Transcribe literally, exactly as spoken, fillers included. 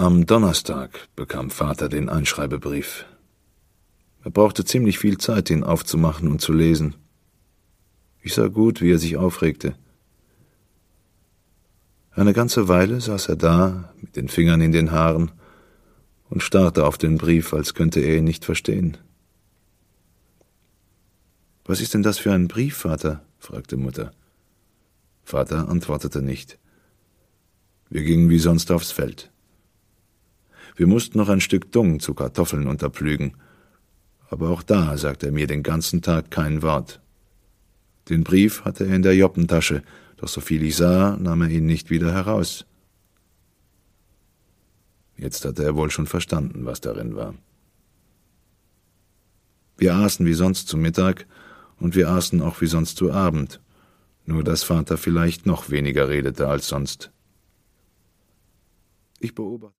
Am Donnerstag bekam Vater den Einschreibebrief. Er brauchte ziemlich viel Zeit, ihn aufzumachen und zu lesen. Ich sah gut, wie er sich aufregte. Eine ganze Weile saß er da, mit den Fingern in den Haaren, und starrte auf den Brief, als könnte er ihn nicht verstehen. »Was ist denn das für ein Brief, Vater?« fragte Mutter. Vater antwortete nicht. Wir gingen wie sonst aufs Feld. Wir mussten noch ein Stück Dung zu Kartoffeln unterpflügen, aber auch da sagte er mir den ganzen Tag kein Wort. Den Brief hatte er in der Joppentasche, doch soviel ich sah, nahm er ihn nicht wieder heraus. Jetzt hatte er wohl schon verstanden, was darin war. Wir aßen wie sonst zu Mittag und wir aßen auch wie sonst zu Abend, nur dass Vater vielleicht noch weniger redete als sonst. Ich beobachtete